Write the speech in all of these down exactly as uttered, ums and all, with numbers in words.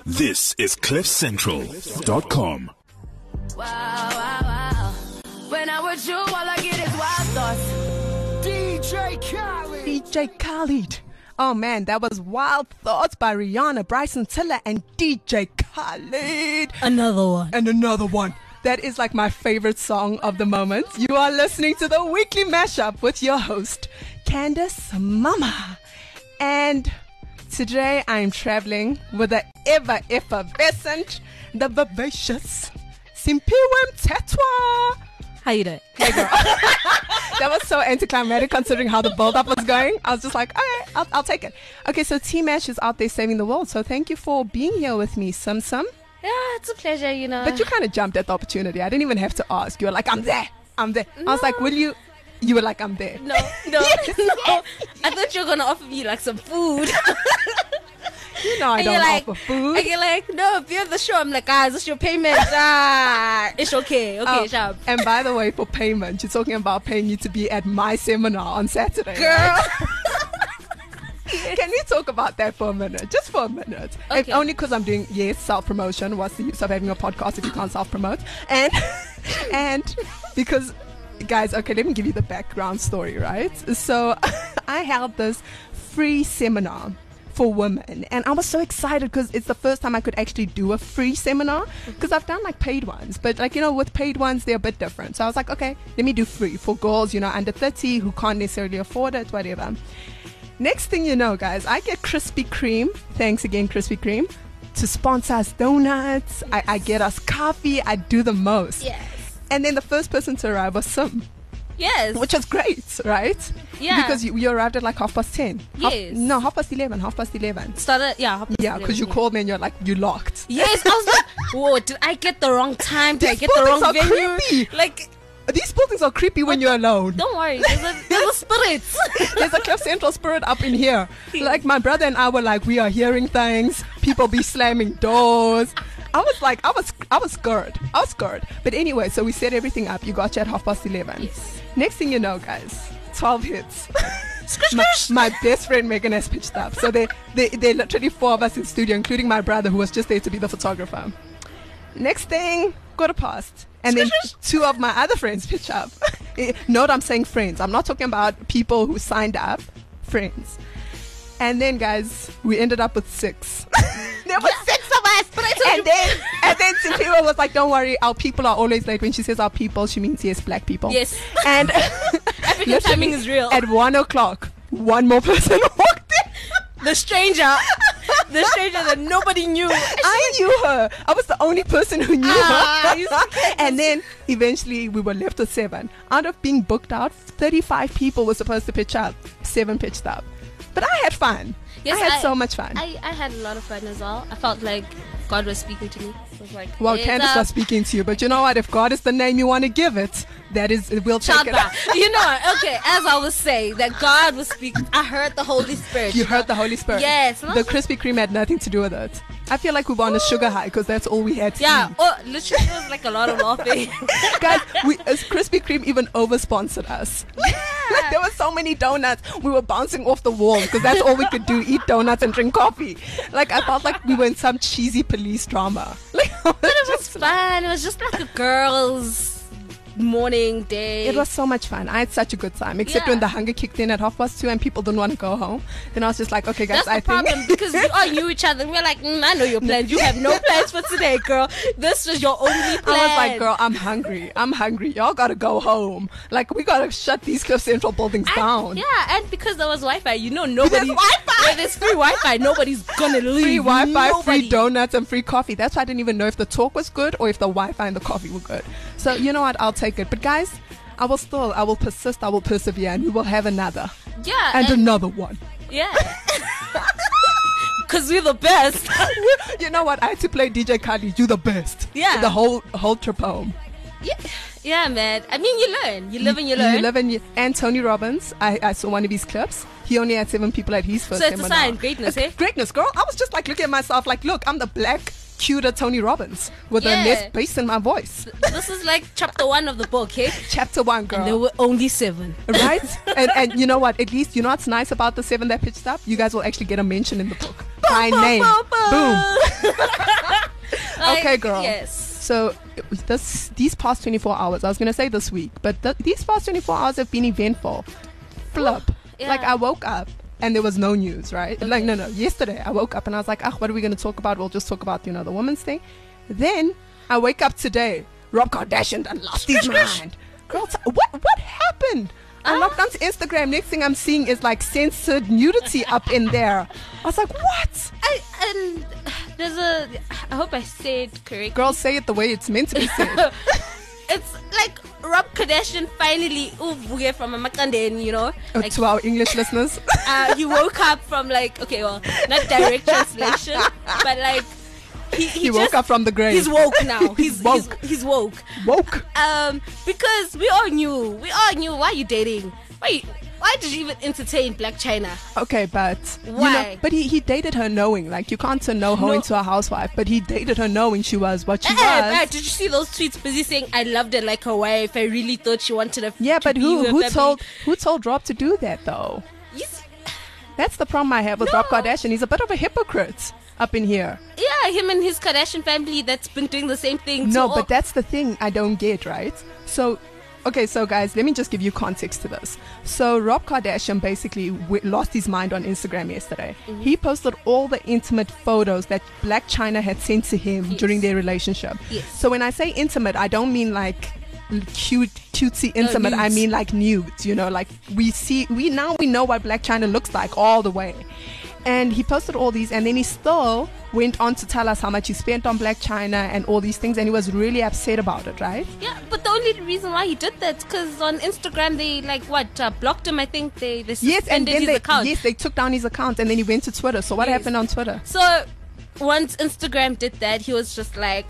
This is cliff central dot com. Wow, wow, wow. When I'm with you, all I get is wild thoughts. D J Khaled. D J Khaled. Oh man, that was Wild Thoughts by Rihanna, Bryson Tiller, and D J Khaled. Another one. And another one. That is like my favorite song of the moment. You are listening to the weekly mashup with your host, Candace Mama. And today I'm traveling with the ever effervescent, the vivacious Simpiwe Mthethwa. How you doing? Hey girl. That was so anticlimactic considering how the build-up was going. I was just like, okay, I'll, I'll take it. Okay, so T-Mash is out there saving the world. So thank you for being here with me, Sum Sum. Yeah, it's a pleasure, you know. But you kind of jumped at the opportunity. I didn't even have to ask. You were like, I'm there. I'm there. No. I was like, will you? You were like, I'm there. No, no, Yes, no. yes. I thought you were going to offer me like some food. You know I And don't you're like, offer food. And you're like, no, if you're the show, I'm like, ah, is this your payment? Ah, it's okay. Okay, Oh, sharp. and by the way, for payment, you're talking about paying you to be at my seminar on Saturday. Girl. Right? Can we talk about that for a minute? Just for a minute. Okay. If only because I'm doing, yes, self-promotion. What's the use of having a podcast if you can't self-promote? And, and because, guys, okay, let me give you the background story, right? So I held this free seminar for women, and I was so excited because it's the first time I could actually do a free seminar, because I've done like paid ones, but like, you know, with paid ones they're a bit different. So I was like, okay, let me do free for girls, you know, under thirty who can't necessarily afford it, whatever. Next thing you know, guys, I get Krispy Kreme, thanks again Krispy Kreme, to sponsor us donuts. I, I get us coffee. I do the most. Yes. And then the first person to arrive was Sim, Yes. which was great, right? Yeah. Because you, you arrived at like half past ten. Half- Yes. no, half past eleven. Half past eleven. Started, yeah. half past Yeah, because you eleven, called me and you're like, you locked. Yes, I was like, whoa, did I get the wrong time? Did I These get the wrong buildings are venue? creepy. Like, These buildings are creepy when you're alone. don't worry, there's a, there's a spirit. There's a Cliff Central spirit up in here. Like my brother and I were like, we are hearing things. People be slamming doors. I was like, I was, I was scared. I was scared. But anyway, so we set everything up. You got you at half past eleven. Yes. Next thing you know, guys, twelve hits. my, my best friend Megan has pitched up. So they, they, they literally four of us in studio, including my brother who was just there to be the photographer. Next thing, quarter past. And then two of my other friends pitch up. Eh, Note I'm saying friends. I'm not talking about people who signed up. Friends. And then, guys, we ended up with six. There were six of us. But I told and you- then, and then Simpiwe was like, "Don't worry, our people are always late." When she says our people, she means yes, black people. Yes. And African literally timing is real. At one o'clock, one more person walked in. The stranger, the stranger that nobody knew. I knew her. I was the only person who knew Ah, you her. see, And then eventually we were left with seven. Out of being booked out, thirty-five people were supposed to pitch up. Seven pitched up. But I had fun. Yes, I had I- so much fun. I, I had a lot of fun as well. I felt like God was speaking to me. It was like, well, "It's Candace a was speaking to you, but you know what? If God is the name you want to give it, that is, we'll take child it. bar." You know, okay, as I was saying, that God was speaking. I heard the Holy Spirit. You heard the Holy Spirit. Yes, and I The was like- Krispy Kreme had nothing to do with it. I feel like we were on a sugar high because that's all we had to Yeah, eat. oh, literally, it was like a lot of laughing. Guys, we, as Krispy Kreme even over-sponsored us. Like, there were so many donuts. We were bouncing off the wall because that's all we could do, eat donuts and drink coffee. Like, I felt like we were in some cheesy police drama. Like, But it was fun. It was just like a girls' morning day. It was so much fun. I had such a good time. Except Yeah. when the hunger kicked in at half past two and people didn't want to go home. Then I was just like, okay, guys, That's I the problem think because we all knew each other. We were like, mm, I know your plans. You have no plans for today, girl. This was your only plan. I was like, girl, I'm hungry. I'm hungry. Y'all gotta go home. Like, we gotta shut these Cliff Central buildings And- down. Yeah, and because there was Wi-Fi, you know, nobody. There's Wi-Fi! When there's free Wi-Fi, nobody's gonna leave. Free Wi-Fi, Nobody. free donuts, and free coffee. That's why I didn't even know if the talk was good or if the Wi-Fi and the coffee were good. So, you know what? I'll take it. But guys, I will still, I will persist, I will persevere, and we will have another. Yeah, And, and, another one. yeah. Because we're the best. You know what? I had to play D J Khaled, you the best. Yeah. The whole, whole trip home. yeah, yeah, man. I mean, you learn. You live and you learn. You live and you, and Tony Robbins, I, I saw one of his clips. He only had seven people at his first So it's a seminar. sign, greatness, It's eh? Greatness, girl. I was just like looking at myself like, look, I'm the black, cuter Tony Robbins with Yeah. a less bass in my voice. This is like chapter one of the book, okay? Chapter one, girl. And there were only seven. Right? and, and you know what? At least, you know what's nice about the seven that pitched up? You guys will actually get a mention in the book. By name. Boom. Okay, girl. Yes. So this these past twenty-four hours, I was gonna say this week, but th- these past twenty-four hours have been eventful. Flip. Yeah. Like I woke up and there was no news, right? Like no, no. Yesterday I woke up and I was like, ah, what are we gonna talk about? We'll just talk about you know the woman's thing. Then I wake up today. Rob Kardashian done lost his mind. Girl, t- what what happened? I Ah. logged onto Instagram. Next thing I'm seeing is like censored nudity up in there. I was like, what? I, and there's a. I hope I said correctly. Girl, say it the way it's meant to be said. It's like Rob Kardashian finally uvuke from a makandeni, you know. Oh, Like, to our English listeners. uh, he woke up from like okay, well, not direct translation, but like he he, He woke just- up from the grave. He's woke now. He's Woke. He's, he's woke. Woke. Um, because we all knew, we all knew. Why are you dating? Why? Why did you even entertain Black China? Okay, but you know, Why? but he, he dated her knowing, like you can't turn no hoe No. into a housewife. But he dated her knowing she was what she Eh, was. eh, did you see those tweets? Busy saying, "I loved her like her wife. I really thought she wanted a." Yeah, to but be who with who family." told who told Rob to do that though? You see- That's the problem I have with No. Rob Kardashian. He's a bit of a hypocrite up in here. Yeah, him and his Kardashian family that's been doing the same thing. No, to but all- that's the thing I don't get, right? So, okay, so guys, let me just give you context to this. So, Rob Kardashian basically w- lost his mind on Instagram yesterday. Mm-hmm. He posted all the intimate photos that Black China had sent to him Yes. during their relationship. Yes. So, when I say intimate, I don't mean like l- cute, cutesy intimate. I nudes. mean like nudes, you know, like we see, we now we know what Black China looks like all the way. And he posted all these, and then he still went on to tell us how much he spent on Black China and all these things, and he was really upset about it, right? yeah, but the only reason why he did that because on Instagram they like what uh, blocked him. I think they they suspended Yes, and then his they account. yes they took down his account, and then he went to Twitter. So what Yes. happened on Twitter? So once Instagram did that, he was just like,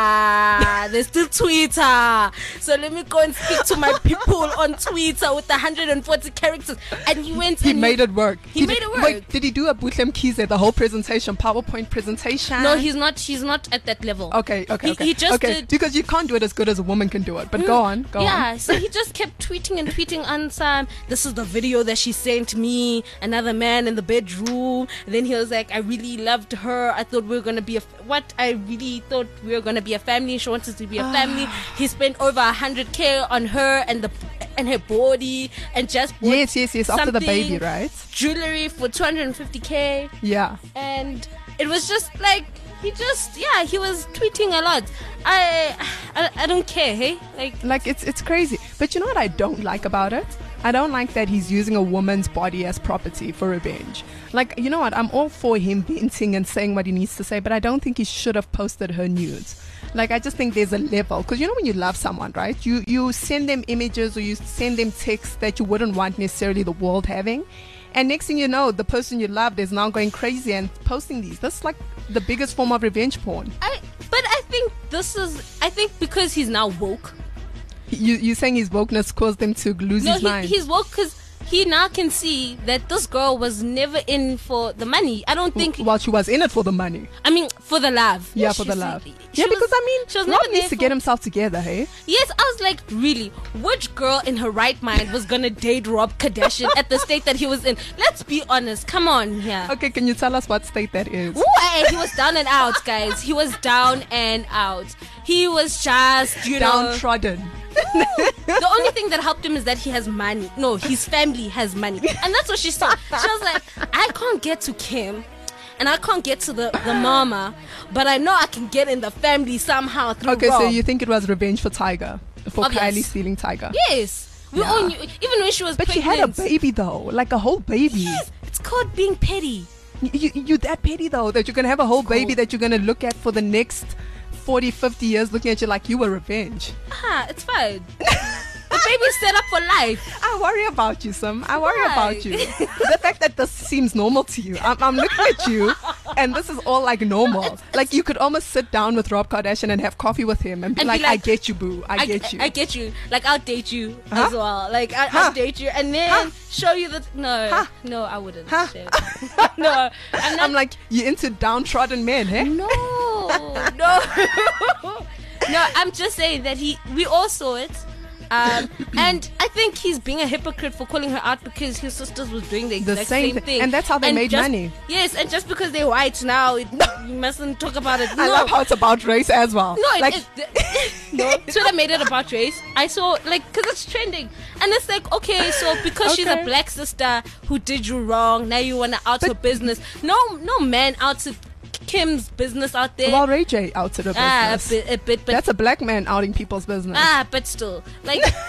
ah, there's still Twitter. So let me go and speak to my people on Twitter with one hundred forty characters. And he went He and made it work. He did, made it work. Wait, did he do a Butlem Kize, the whole presentation, PowerPoint presentation? No, he's not. He's not at that level. Okay, okay, He- okay. he just okay, did- because you can't do it as good as a woman can do it. But go on, go yeah, on. so he just kept tweeting and tweeting on some. This is the video that she sent me. Another man in the bedroom. And then he was like, I really loved her. I thought we were gonna be a f- what? I really thought we were gonna be a family. She wanted to be a family. He spent over a hundred k on her and the and her body and just bought Yes, yes, yes. After the baby, something, right? Jewelry for two hundred fifty k. Yeah. And it was just like he just yeah he was tweeting a lot. I I, I don't care. Hey, like. Like it's it's crazy. But you know what I don't like about it? I don't like that he's using a woman's body as property for revenge. Like, you know what? I'm all for him venting and saying what he needs to say, but I don't think he should have posted her nudes. Like, I just think there's a level. Because you know when you love someone, right? You you send them images or you send them texts that you wouldn't want necessarily the world having. And next thing you know, the person you loved is now going crazy and posting these. That's like the biggest form of revenge porn. I but I think this is I think because he's now woke. You, you're saying his wokeness caused them to lose No, his he, mind. he's woke because he now can see that this girl was never in for the money. I don't think. While she was in it for the money. I mean, for the love. Yeah, She for the see- love. she Yeah, was- because I mean, she was Rob never needs there to for- get himself together, hey? Yes, I was like, really? Which girl in her right mind was gonna date Rob Kardashian at the state that he was in? Let's be honest. Come on here. Okay, can you tell us what state that is? Ooh, hey, he was down and out, guys. He was down and out. He was just, you know. Downtrodden. The only thing that helped him is that he has money. No, his family has money. And that's what she saw. She was like, I can't get to Kim and I can't get to the, the mama, but I know I can get in the family somehow through Okay, so Rob. you think it was revenge for Tiger? For Obvious. Kylie stealing Tiger? Yes. We Yeah. all knew, even when she was But she pregnant. had a baby though, like a whole baby. Yes, it's called being petty. You, you, you're that petty though, that you're gonna have a whole baby that you're gonna look at for the next forty, fifty years, looking at you like you were revenge. Ah, it's fine. The baby's set up for life. I worry about you, Sim. I worry Why? about you. The fact that this seems normal to you. I'm, I'm looking at you, and this is all like normal. Like you could almost sit down with Rob Kardashian and have coffee with him and be, And be like, "I like, get you, boo. I, get you." I get you. Like I'll date you Huh? as well. Like I, Huh? I'll date you and then Huh? show you that. No, Huh? no, I wouldn't. Huh? Shit. No, I'm not. I'm like, you're into downtrodden men, eh? no, no, no. I'm just saying that he. We all saw it. Um, and I think he's being a hypocrite for calling her out because his sisters was doing the The exact same same, thing. thing. And that's how they made just- money. Yes, and just because they're white now, it, you mustn't talk about it. No. I love how it's about race as well. No, it, like, it, no. Twitter made it about race. I saw, like, because it's trending. And it's like, okay, so because she's Okay. a black sister who did you wrong, now you want to out her business. No, no man outed Kim's business out there. well, Ray J outed her ah, a business. bit, a bit, but That's a black man outing people's business. ah, but still, like, uh,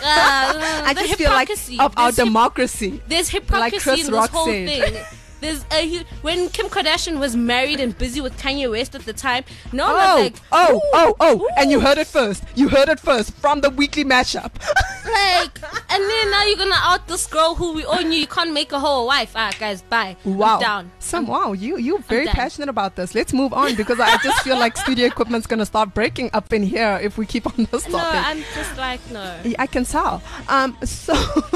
I the just feel like hypocrisy. of our There's hyp- democracy. There's hypocrisy Chris in this Rock whole said. thing. There's a hu- when Kim Kardashian was married and busy with Kanye West at the time. No one Oh, was like, oh, ooh, oh, oh, ooh. and you heard it first. You heard it first from the weekly mashup. Like, and then now you're gonna out this girl who we all knew you can't make a whole wife. Ah, guys, bye. Wow. I'm down. Some wow, you you're very done. passionate about this. Let's move on because I just feel like studio equipment's gonna start breaking up in here if we keep on this No, topic. I'm just like, no. Yeah, I can tell. Um, so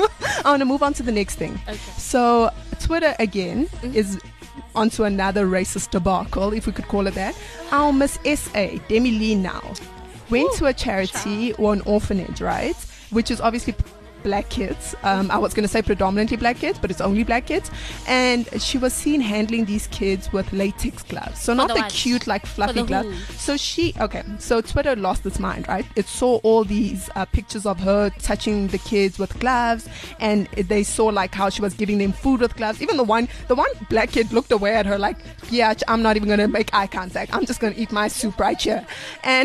I want to move on to the next thing. Okay. So Twitter again is onto another racist debacle, if we could call it that. Our Miss S A, Demi Lee now, went Ooh, to a charity or an orphanage, right? Which is obviously black kids. Um, I was going to say predominantly black kids, but it's only black kids. And she was seen handling these kids with latex gloves. So not the the what? cute, like fluffy the gloves. who? So she, okay, so Twitter lost its mind, right? It saw all these uh, pictures of her touching the kids with gloves, and they saw like how she was giving them food with gloves. Even the one, the one black kid looked away at her like, yeah, I'm not even going to make eye contact. I'm just going to eat my soup right here. And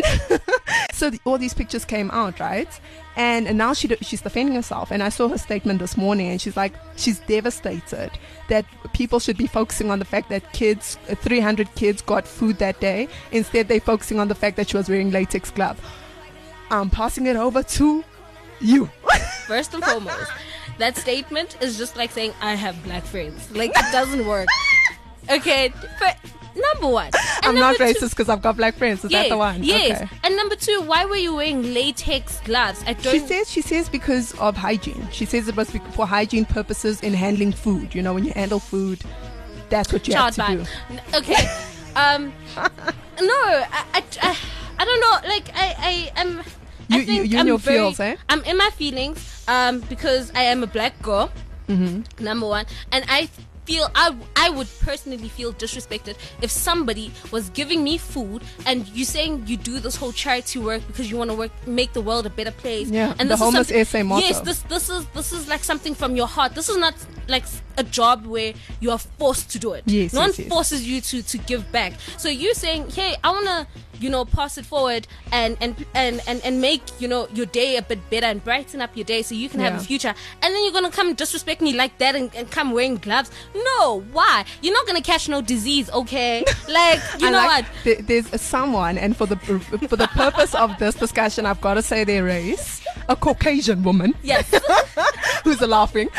so the, all these pictures came out, right? And now she she's defending herself. And I saw her statement this morning, and she's like, she's devastated that people should be focusing on the fact that kids, three hundred kids got food that day. Instead, they're focusing on the fact that she was wearing latex gloves. I'm passing it over to you. First and foremost, that statement is just like saying, I have black friends. Like, it doesn't work. Okay, but number one. And I'm not number two- racist because I've got black friends. Is that the one? Yes. Okay. And number two, why were you wearing latex gloves? I don't. She says she says because of hygiene. She says it was bec- for hygiene purposes in handling food. You know, when you handle food, that's what you Child have to ban. do. N- Okay. um. No, I, I, I, I don't know. Like I, I am. I You- you- think you in I'm your very, feels, eh? I'm in my feelings. Um, because I am a black girl. Mm-hmm. Number one, and I feel I I would personally feel disrespected if somebody was giving me food and you saying you do this whole charity work because you want to work make the world a better place. Yeah, and the this is homeless something- S A motto. Yes, this this is this is like something from your heart. This is not like a job where you are forced to do it. Yes, no yes, one yes. forces you to to give back. So you saying, hey, I wanna you know pass it forward and and and and, and make you know your day a bit better and brighten up your day so you can have Yeah. a future, and then you're gonna come disrespect me like that and, and come wearing gloves. No, why? You're not gonna catch no disease, okay? Like, you I know like what? th- there's someone, and for the for the purpose of this discussion, I've got to say their race. A Caucasian woman Yes. who's laughing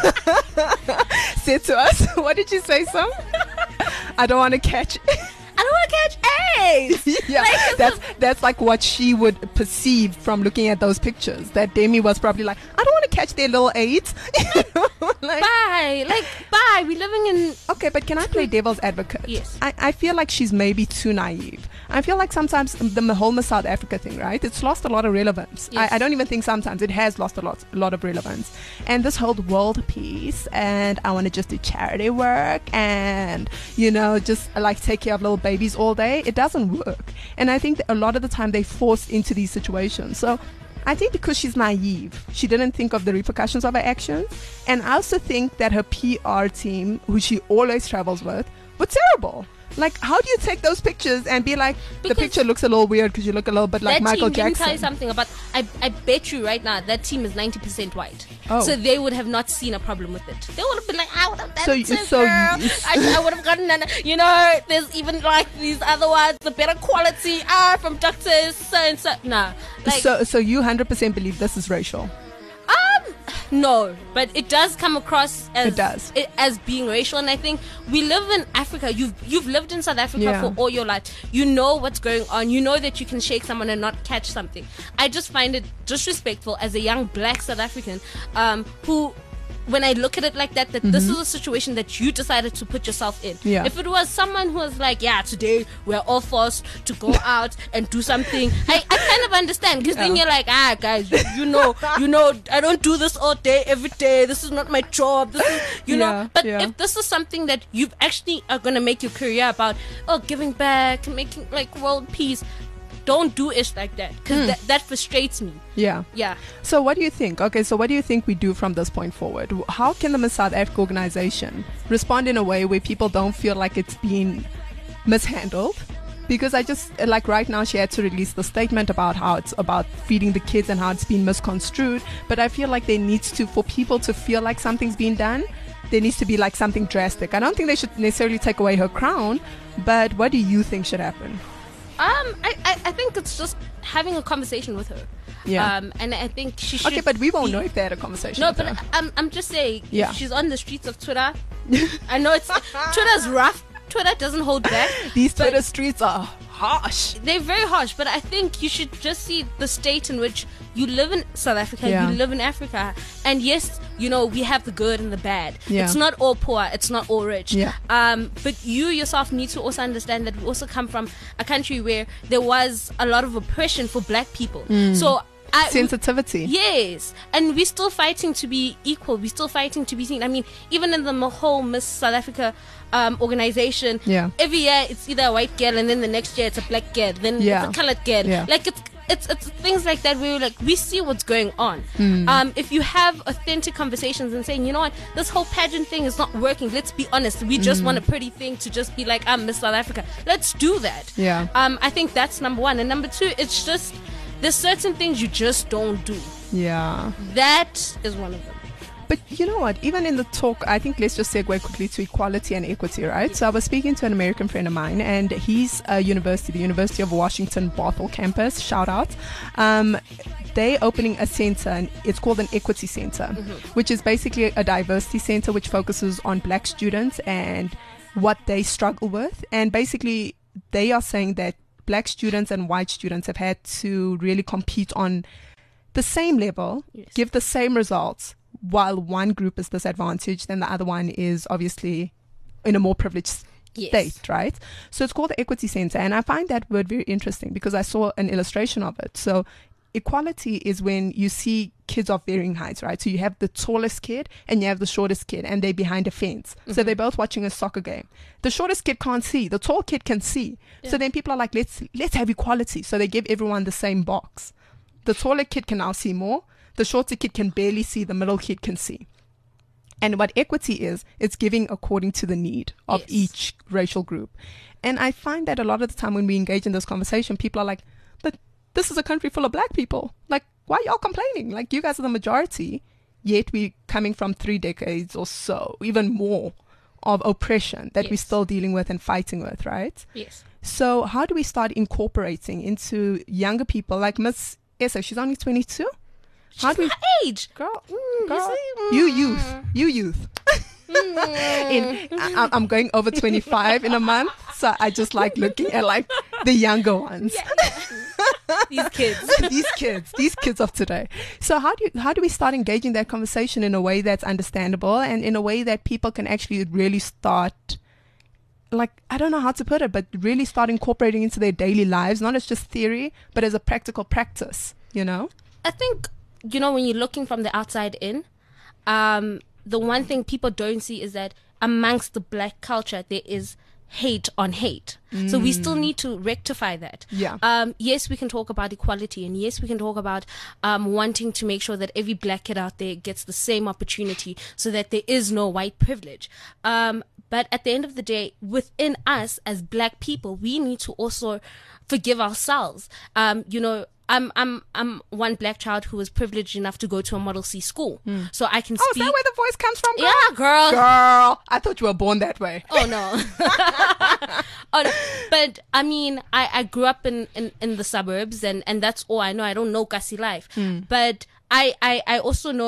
said to us, "What did you say, Sam? I don't want to catch." I don't want to catch AIDS. yeah, Like, it's that's that's like what she would perceive from looking at those pictures. That Demi was probably like, "I don't want to catch their little AIDS." You know, like, Bye. Like, bye. We're living in. okay, but can I play devil's advocate? Yes. I, I feel like she's maybe too naive. I feel like sometimes the whole Miss South Africa thing, right? It's lost a lot of relevance. Yes. I, I don't even think sometimes it has lost a lot, a lot of relevance. And this whole world peace, and I want to just do charity work, and you know, just like take care of little babies all day. It doesn't work. And I think that a lot of the time they force into these situations. So I think because she's naive, she didn't think of the repercussions of her actions. And I also think that her P R team, who she always travels with, were terrible. Like, how do you take those pictures and be like, the Because picture looks a little weird because you look a little bit like that Michael team, let me Jackson? tell you something about. I, I bet you right now that team is ninety percent white. Oh. So they would have not seen a problem with it. They would have been like, I would have done So it you- too, so girl. you- I, I would have gotten an, you know, there's even like these other ones, the better quality are from doctors, so and so. Nah. Like, so, so you one hundred percent believe this is racial? Um, no, but it does come across as It does. it, as being racial, and I think we live in Africa. You've you've lived in South Africa Yeah. for all your life. You know what's going on. You know that you can shake someone and not catch something. I just find it disrespectful as a young black South African, um, who when I look at it like that, that mm-hmm. this is a situation that you decided to put yourself in. Yeah. If it was someone who was like, yeah, today we're all forced to go out and do something, I, I kind of understand, because yeah. then you're like, ah, guys, you, you know, you know, I don't do this all day, every day. This is not my job. This is, you yeah, know. But yeah. if this is something that you actually are gonna make your career about, oh, giving back, making like world peace. Don't do it like that, because mm. that, that frustrates me. Yeah. Yeah. So what do you think? Okay, so what do you think we do from this point forward? How can the Miss South Africa organization respond in a way where people don't feel like it's been mishandled? Because I just, like right now, she had to release the statement about how it's about feeding the kids and how it's been misconstrued. But I feel like there needs to, for people to feel like something's been done, there needs to be like something drastic. I don't think they should necessarily take away her crown, but what do you think should happen? Um, I, I, I think it's just having a conversation with her. Yeah. Um, and I think she should. Okay, but we won't know if they had a conversation. No, with but her. I'm, I'm just saying. Yeah. If she's on the streets of Twitter. I know it's Twitter's rough. Twitter doesn't hold back. These Twitter streets are harsh. They're very harsh, but I think you should just see the state in which you live in South Africa, yeah. you live in Africa. And yes, you know, we have the good and the bad. Yeah. It's not all poor, it's not all rich. Yeah. Um, but you yourself need to also understand that we also come from a country where there was a lot of oppression for black people. Mm. So I, sensitivity. Yes. And we're still fighting to be equal. We're still fighting to be seen. I mean, even in the whole Miss South Africa um, organization, yeah. every year it's either a white girl and then the next year it's a black girl, then yeah. it's a colored girl. Yeah. Like it's It's, it's things like that where we're like, we see what's going on. Mm. Um, if you have authentic conversations and saying, you know what, this whole pageant thing is not working, let's be honest, we just mm. want a pretty thing to just be like, I'm Miss South Africa, let's do that. Yeah. Um, I think that's number one. And number two, it's just there's certain things you just don't do. Yeah. That is one of them. But you know what? Even in the talk, I think let's just segue quickly to equality and equity, right? So I was speaking to an American friend of mine, and he's a university, the University of Washington Bothell campus. Shout out. Um, they opening a center, and it's called an equity center, mm-hmm. which is basically a diversity center which focuses on black students and what they struggle with. And basically, they are saying that black students and white students have had to really compete on the same level, yes. give the same results, while one group is disadvantaged and the other one is obviously in a more privileged yes. state, right? So it's called the Equity Center, and I find that word very interesting because I saw an illustration of it. So equality is when you see kids of varying heights, right? So you have the tallest kid and you have the shortest kid, and they're behind a fence. Mm-hmm. So they're both watching a soccer game. The shortest kid can't see. The tall kid can see. Yeah. So then people are like, let's let's have equality. So they give everyone the same box. The taller kid can now see more. The shorter kid can barely see. The middle kid can see. And what equity is, it's giving according to the need of yes. each racial group. And I find that a lot of the time when we engage in this conversation, people are like, but this is a country full of black people. Like, why are y'all complaining? Like, you guys are the majority, yet we're coming from three decades or so, even more, of oppression that yes. we're still dealing with and fighting with, right? Yes. So how do we start incorporating into younger people? Like Miss Essa, she's only twenty-two. She's How do we, my age, girl, mm, girl you, you youth, you youth. mm. in, I, I'm going over twenty-five in a month, so I just like looking at like the younger ones. Yeah, yeah. These kids, these kids, these kids of today. So how do you, how do we start engaging that conversation in a way that's understandable and in a way that people can actually really start, like, I don't know how to put it, but really start incorporating into their daily lives, not as just theory, but as a practical practice, you know? I think, you know, when you're looking from the outside in, um, the one thing people don't see is that amongst the black culture, there is hate on hate. Mm. So we still need to rectify that. Yeah. Um, yes, we can talk about equality, and yes, we can talk about um, wanting to make sure that every black kid out there gets the same opportunity so that there is no white privilege. Um, but at the end of the day, within us as black people, we need to also forgive ourselves. Um, you know, I'm I'm I'm one black child who was privileged enough to go to a Model C school, mm. so I can oh, speak. Oh, is that where the voice comes from? Girl? Yeah, girl. Girl, I thought you were born that way. Oh no. oh no. But I mean, I, I grew up in, in, in the suburbs, and, and that's all I know. I don't know Kasi life, mm. but I, I I also know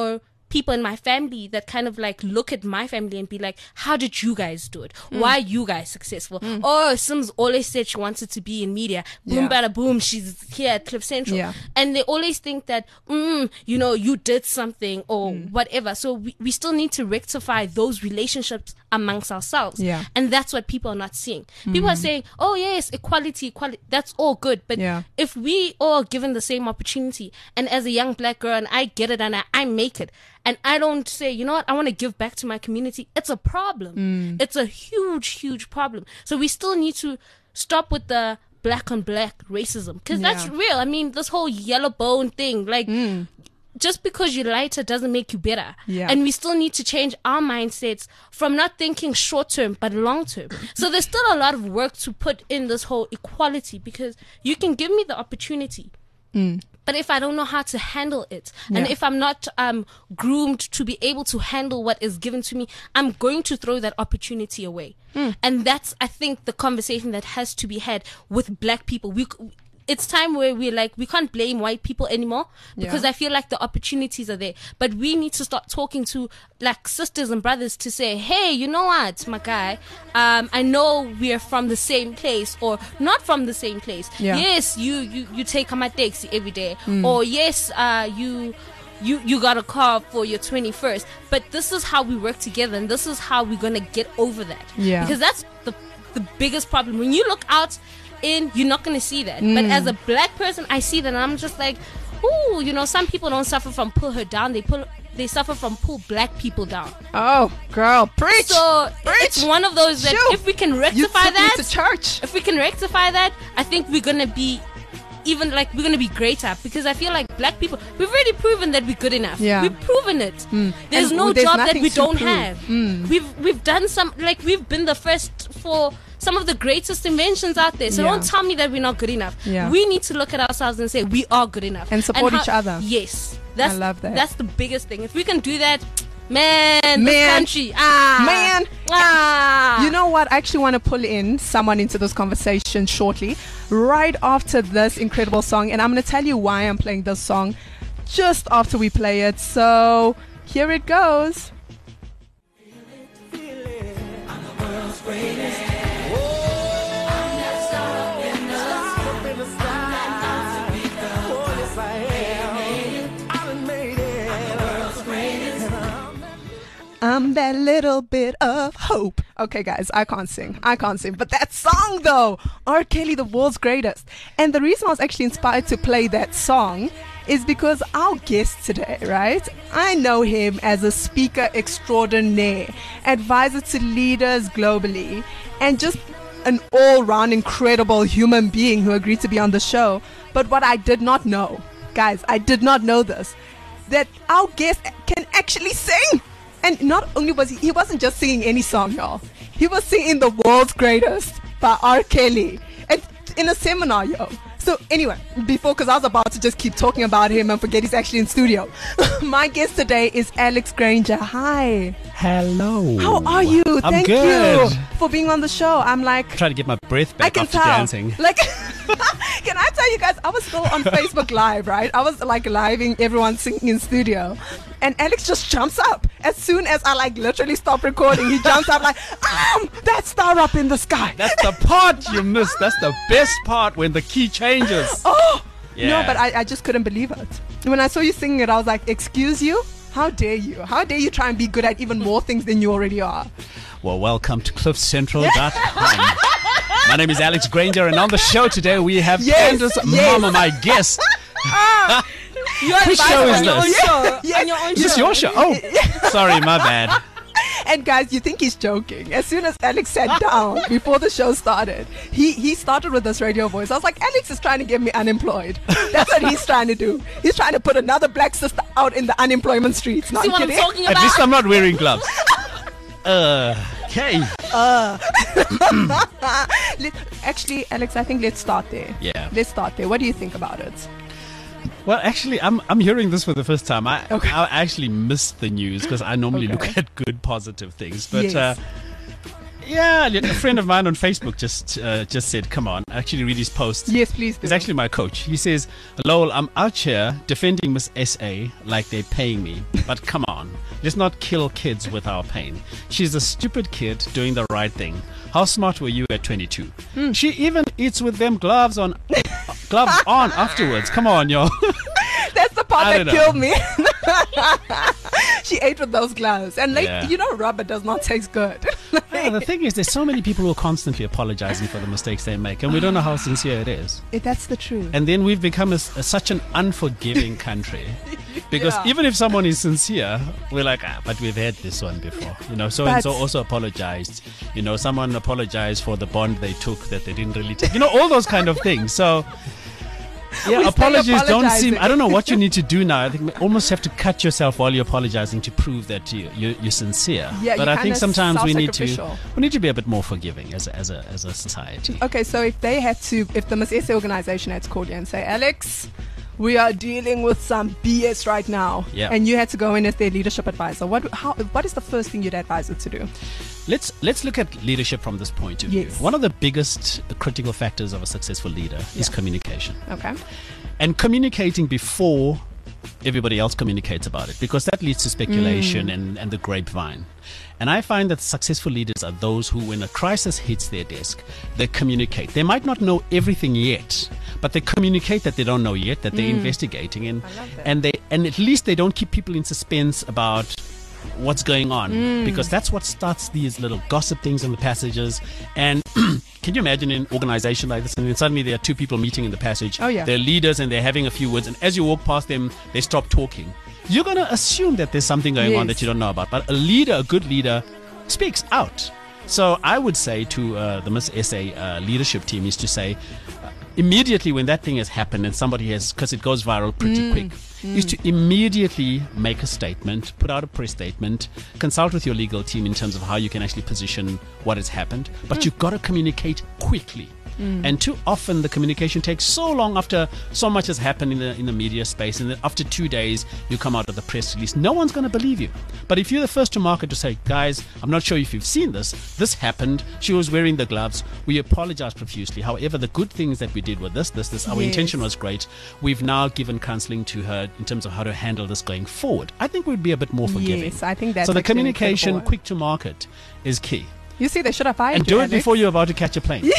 people in my family that kind of like look at my family and be like, how did you guys do it? Mm. Why are you guys successful? Mm. Oh, Sims always said she wanted to be in media. Boom, Yeah. bada, boom. She's here at Cliff Central. Yeah. And they always think that, mm, you know, you did something or whatever. So we, we still need to rectify those relationships amongst ourselves. Yeah. And that's what people are not seeing. People are saying, oh, yes, equality, equality. That's all good. But Yeah. if we all are given the same opportunity, and as a young black girl, and I get it and I, I make it, and I don't say, you know what, I want to give back to my community, it's a problem. It's a huge, huge problem. So we still need to stop with the black on black racism, because that's Yeah. real. I mean, this whole yellow bone thing, like, just because you're lighter doesn't make you better. Yeah. And we still need to change our mindsets from not thinking short term but long term. So there's still a lot of work to put in this whole equality, because you can give me the opportunity. But if I don't know how to handle it, and Yeah. if I'm not um, groomed to be able to handle what is given to me, I'm going to throw that opportunity away. And that's, I think, the conversation that has to be had with black people. We, it's time where we're like, we can't blame white people anymore, because Yeah. I feel like the opportunities are there. But we need to start talking to like sisters and brothers to say, hey, you know what, my guy, um, I know we're from the same place or not from the same place. Yeah. Yes, you, you, you take my taxi every day. Or yes, uh, you, you, you got a car for your twenty-first. But this is how we work together, and this is how we're going to get over that. Yeah. Because that's the, the biggest problem. When you look out in, you're not going to see that. But as a black person, I see that, and I'm just like, ooh, you know, some people don't suffer from pull her down. They pull, they suffer from pull black people down. Oh, girl, preach. So Preach. it's one of those that Shoo. if we can You rectify took me that, to church. if we can rectify that, I think we're gonna be even like we're gonna be greater, because I feel like black people, we've already proven that we're good enough. Yeah. We've proven it. There's And no there's job that nothing we to don't prove. have. We've we've done some, like we've been the first for some of the greatest inventions out there. So Yeah. don't tell me that we're not good enough. Yeah. We need to look at ourselves and say we are good enough And support how- each other. Yes, that's I love that. That's the biggest thing. If we can do that, man, this Man. country, ah, Man. ah. You know what? I actually want to pull in someone into this conversation shortly, right after this incredible song. And I'm going to tell you why I'm playing this song just after we play it. So here it goes. I'm that little bit of hope. Okay, guys, I can't sing. I can't sing. But that song, though, R. Kelly, the world's greatest. And the reason I was actually inspired to play that song is because our guest today, right? I know him as a speaker extraordinaire, advisor to leaders globally, and just an all-round incredible human being who agreed to be on the show. But what I did not know, guys, I did not know this, that our guest can actually sing. And not only was he, he wasn't just singing any song, y'all. He was singing The World's Greatest by R. Kelly and in a seminar, yo. So anyway, before, because I was about to just keep talking about him and forget he's actually in studio. My guest today is Alex Granger. Hi. Hello. How are you? I'm Thank good. you for being on the show. I'm like, Trying to get my breath I back can after tell. dancing. Like, can I tell you guys, I was still on Facebook Live, right? I was like living everyone singing in studio. And Alex just jumps up. As soon as I like literally stop recording, he jumps up like, um, that star up in the sky. That's the part you missed. That's the best part when the key changes. Oh! Yeah. No, but I, I just couldn't believe it. When I saw you singing it, I was like, excuse you? How dare you? How dare you try and be good at even more things than you already are? Well, welcome to cliff central dot com. My name is Alex Granger, and on the show today we have Yes, Candace yes. Mama, my guest. You're Whose show is on your own this? show. Yeah. On your own Is this show. your show? Oh, sorry, my bad. And guys, you think he's joking. As soon as Alex sat down before the show started, he, he started with this radio voice. I was like, Alex is trying to get me unemployed. That's what he's trying to do. He's trying to put another black sister out in the unemployment streets. No, See I'm what I'm kidding. talking At about? least I'm not wearing gloves. Uh, okay. Let, actually, Alex, I think let's start there. Yeah. Let's start there. What do you think about it? Well, actually, I'm I'm hearing this for the first time. I Okay. I actually missed the news because I normally Okay. look at good, positive things. But Yes. uh, Yeah, a friend of mine on Facebook just uh, just said, come on, actually read his post. Yes, please do. He's actually my coach. He says, Lowell, I'm out here defending Miss S A like they're paying me. But come on, let's not kill kids with our pain. She's a stupid kid doing the right thing. How smart were you at twenty-two? Hmm. She even eats with them gloves on, gloves on afterwards. Come on, yo. That's the part I that don't know. killed me. She ate with those gloves. And like, Yeah. you know, rubber does not taste good. Yeah, the thing is, there's so many people who are constantly apologizing for the mistakes they make, and we don't know how sincere it is. Eh, That's the truth. And then we've become a, a- such an unforgiving country. Because Yeah. even if someone is sincere, we're like, ah, but we've had this one before. You know, so and so But- also apologized. You know, someone apologized for the bond they took that they didn't really take. You know, all those kind of things. So, yeah, We stay apologies don't seem. apologizing. I don't know what you need to do now. I think you almost have to cut yourself while you're apologizing to prove that you, you, you're sincere. Yeah, but you're I think kinda sometimes we need to self-sacrificial. we need to be a bit more forgiving as a, as a, as a society. Okay, so if they had to, if the Miss S A organization had to call you and say, Alex, we are dealing with some B S right now, Yeah. and you had to go in as their leadership advisor, what how what is the first thing you'd advise her to do? Let's let's look at leadership from this point of view. Yes. One of the biggest critical factors of a successful leader is Yeah. communication. Okay. And communicating before everybody else communicates about it, because that leads to speculation and, and the grapevine. And I find that successful leaders are those who, when a crisis hits their desk, they communicate. They might not know everything yet, but they communicate that they don't know yet, that they're investigating, and I love that. and they and at least they don't keep people in suspense about what's going on, because that's what starts these little gossip things in the passages. And can you imagine an organization like this, and then suddenly there are two people meeting in the passage, Oh, yeah. they're leaders and they're having a few words, and as you walk past them they stop talking. You're going to assume that there's something going on Yes. that you don't know about, but a leader, a good leader, speaks out. So I would say to uh, the Miss S A uh, leadership team is to say, uh, immediately when that thing has happened and somebody has, because it goes viral pretty quick, is to immediately make a statement, put out a press statement, consult with your legal team in terms of how you can actually position what has happened, but you've got to communicate quickly. And too often the communication takes so long after so much has happened in the in the media space, and then after two days you come out with a press release. No one's going to believe you. But if you're the first to market to say, guys, I'm not sure if you've seen this, this happened, she was wearing the gloves, we apologize profusely. However, the good things that we did were this, this, this, our Yes. intention was great. We've now given counseling to her in terms of how to handle this going forward. I think we'd be a bit more forgiving. Yes, I think that's so the actually an communication, incredible- quick to market, is key. You see, they should have fired And you, do it Alex. before you're about to catch a plane.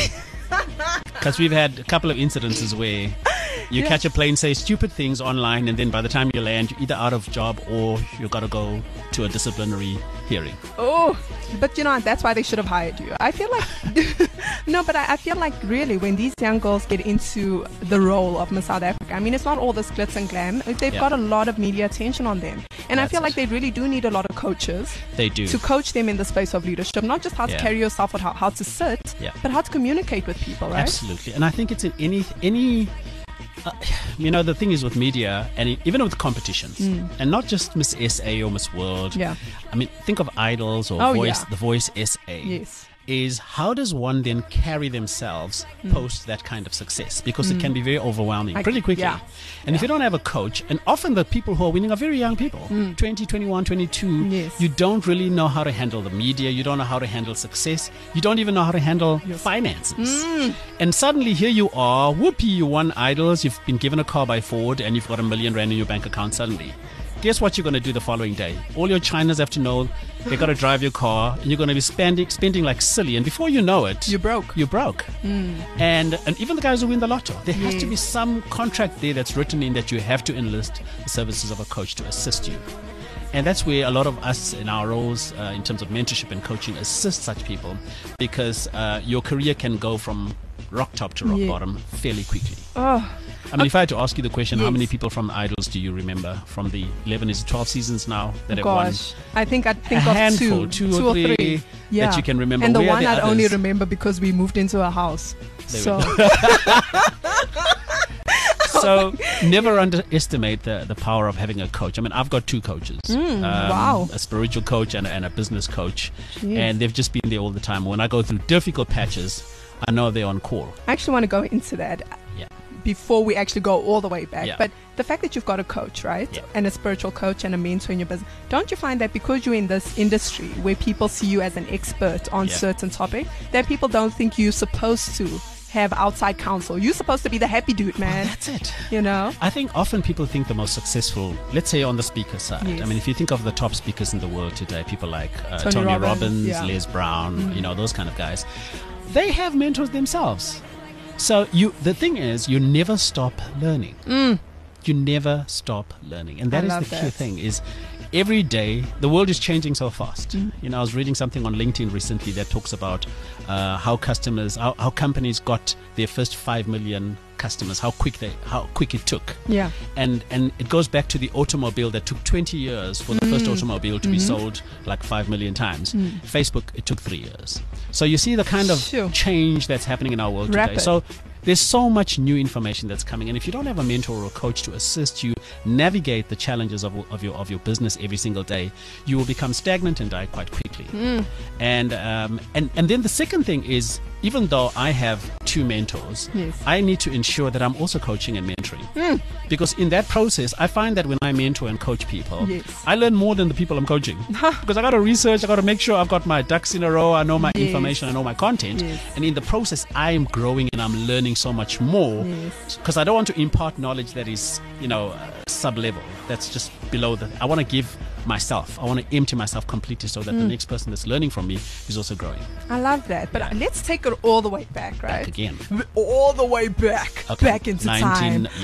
Because we've had a couple of incidences where you catch a plane, say stupid things online, and then by the time you land, you're either out of job or you've got to go to a disciplinary hearing. Oh, but you know, that's why they should have hired you. I feel like, no, but I, I feel like really when these young girls get into the role of Miss South Africa, I mean, it's not all this glitz and glam. They've Yeah. got a lot of media attention on them. And That's I feel like it. they really do need a lot of coaches They do. to coach them in the space of leadership, not just how to Yeah. carry yourself or how, how to sit, Yeah. but how to communicate with people, right? Absolutely. And I think it's in any, any uh, you know, the thing is with media and e- even with competitions, and not just Miss S A or Miss World. Mm. Yeah. I mean, think of Idols or Oh, Voice, yeah. the Voice S A. Yes. Is how does one then carry themselves Mm. post that kind of success? Because it can be very overwhelming I- pretty quickly. yeah. And if you don't have a coach, and often the people who are winning are very young people, twenty, twenty-one, twenty-two, Mm. Yes. you don't really know how to handle the media, you don't know how to handle success, you don't even know how to handle finances. Mm. And suddenly here you are, whoopee, you won Idols, you've been given a car by Ford, and you've got a million rand in your bank account suddenly. Guess what you're going to do the following day? All your Chinas have to know they've got to drive your car, and you're going to be spending spending like silly. And before you know it, You're broke. You're broke. And and even the guys who win the lotto, there has to be Yes. some contract there that's written in that you have to enlist the services of a coach to assist you. And that's where a lot of us in our roles uh, in terms of mentorship and coaching assist such people, because uh, your career can go from rock top to rock Yeah. bottom fairly quickly. Oh, I mean, if I had to ask you the question, how Yes. many people from Idols do you remember from the eleven, is it twelve seasons now that have won? gosh. I think I'd think A of handful, two, two or three yeah. that you can remember. And the Where are one the I'd only others? remember because we moved into a house. There we so So never underestimate the, the power of having a coach. I mean, I've got two coaches. Um, wow. A spiritual coach and a, and a business coach. Jeez. And they've just been there all the time. When I go through difficult patches, I know they're on call. I actually want to go into that Yeah. before we actually go all the way back. Yeah. But the fact that you've got a coach, right? Yeah. And a spiritual coach and a mentor in your business, don't you find that because you're in this industry where people see you as an expert on Yeah. certain topic, that people don't think you're supposed to have outside counsel? You're supposed to be the happy dude, man. That's it. You know? I think often people think the most successful, let's say on the speaker side. Yes. I mean, if you think of the top speakers in the world today, people like uh, Tony Tony, Robbins, Robbins, yeah. Les Brown, you know, those kind of guys, they have mentors themselves. So you, the thing is, you never stop learning. You never stop learning, and that I is love the key that. thing. Is every day the world is changing so fast. You know, I was reading something on LinkedIn recently that talks about uh, how customers, how, how companies got their first five million customers, how quick they, how quick it took. Yeah. And and it goes back to the automobile that took twenty years for the first automobile to be sold like five million times. Facebook, it took three years. So you see the kind of Sure. change that's happening in our world Rapid. today. So there's so much new information that's coming, and if you don't have a mentor or a coach to assist you navigate the challenges of, of your of your business every single day, you will become stagnant and die quite quickly. And um, and and then the second thing is, even though I have two mentors, Yes. I need to ensure that I'm also coaching and mentoring, because in that process, I find that when I mentor and coach people, Yes. I learn more than the people I'm coaching, because I got to research, I got to make sure I've got my ducks in a row, I know my Yes. information, I know my content, Yes. and in the process, I am growing and I'm learning so much more, Yes. because I don't want to impart knowledge that is, you know, uh, sub-level, that's just below the. I want to give myself, I want to empty myself completely so that the next person that's learning from me is also growing. I love that. But Yeah. let's take it all the way back, right? Back again. All the way back. Okay. Back into nineteen, time.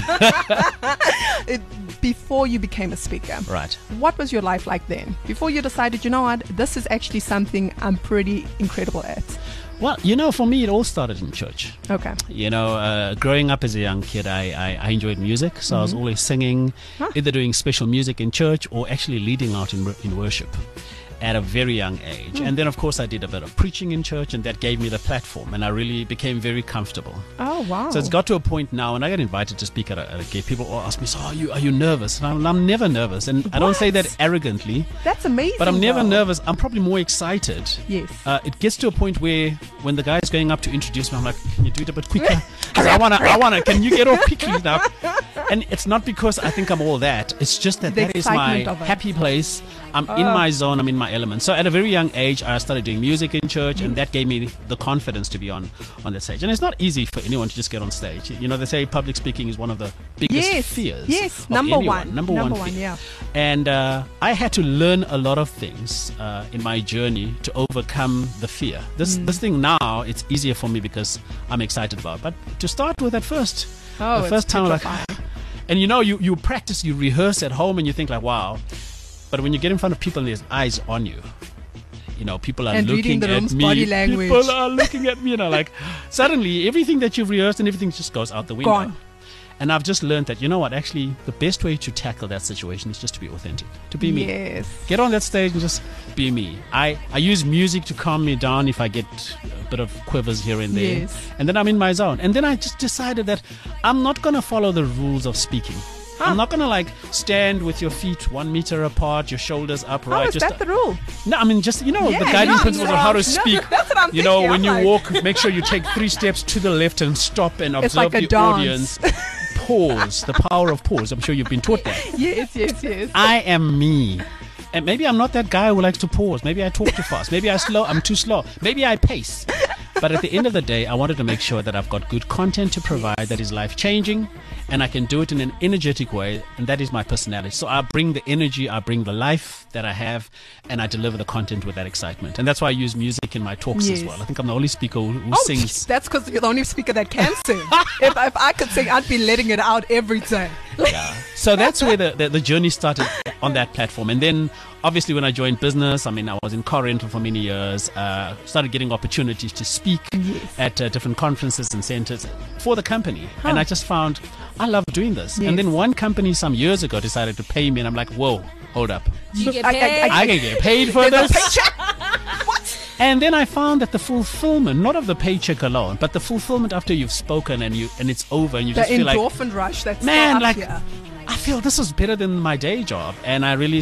Yeah, It, before you became a speaker. right. What was your life like then? Before you decided, you know what, this is actually something I'm pretty incredible at. Well, you know, for me, it all started in church. Okay. You know, uh, growing up as a young kid, I, I, I enjoyed music, so I was always singing, Huh. either doing special music in church or actually leading out in, in worship at a very young age. And then, of course, I did a bit of preaching in church, and that gave me the platform, and I really became very comfortable. Oh, wow. So it's got to a point now, and I get invited to speak at a, at a gig. People all ask me, "So are you are you nervous?" And I'm, I'm never nervous, and I don't say that What? arrogantly, That's amazing. but I'm never though. nervous. I'm probably more excited. Yes. Uh, it gets to a point where when the guy's going up to introduce me, I'm like, "Can you do it a bit quicker? Because I wanna, I wanna. Can you get off quickly now?" And it's not because I think I'm all that. It's just that The that is my excitement of it. happy place. I'm in my zone. I'm in my element. So at a very young age, I started doing music in church, and that gave me the confidence to be on on the stage. And it's not easy for anyone to just get on stage. You know, they say public speaking is one of the biggest Yes. fears. Yes. of Number anyone. one. Number, Number one. one, fear. yeah. And uh, I had to learn a lot of things uh, in my journey to overcome the fear. This Mm. this thing now, it's easier for me because I'm excited about it. But to start with at first, Oh, the it's first time, like, petrifying. and you know, you, you practice, you rehearse at home, and you think like, wow. But when you get in front of people and there's eyes on you, you know, people are And reading looking the at room's me. body language. People are looking at me, you know, like suddenly everything that you've rehearsed and everything just goes out the window. Gone. And I've just learned that, you know what, actually, the best way to tackle that situation is just to be authentic, to be me. Yes. Get on that stage and just be me. I, I use music to calm me down if I get a bit of quivers here and there. Yes. And then I'm in my zone. And then I just decided that I'm not going to follow the rules of speaking. I'm not going to like stand with your feet one meter apart, your shoulders Oh, upright. is just that the rule? no, I mean, just, you know, Yeah, the guiding no, principles no, of how to no, speak. that's what I'm you know, thinking. when I'm you like- walk, make sure you take three steps to the left and stop and It's observe like a the dance. audience. Pause, the power of pause. I'm sure you've been taught that. Yes, yes, yes. I am me. And maybe I'm not that guy who likes to pause. Maybe I talk too fast. Maybe I slow. I'm too slow. Maybe I pace. But at the end of the day, I wanted to make sure that I've got good content to provide that is life-changing, and I can do it in an energetic way, and that is my personality. So I bring the energy, I bring the life that I have, and I deliver the content with that excitement. And that's why I use music in my talks as Yes. well. I think I'm the only speaker who, who Oh, sings. that's because you're the only speaker that can sing. if, if I could sing, I'd be letting it out every day. Yeah. So that's where the, the, the journey started on that platform. And then obviously when I joined business, I mean, I was in car rental for many years, uh, started getting opportunities to speak Yes. at uh, different conferences and centers for the company. And I just found I love doing this. Yes. And then one company some years ago decided to pay me, and I'm like, whoa, hold up. Do you get I- I- paid? I can get paid for There's a this. paycheck. What? And then I found that the fulfillment, not of the paycheck alone, but the fulfillment after you've spoken and you and it's over and you The just feel like, endorphin rush that's man, still up like here. I feel this was better than my day job, and I really s-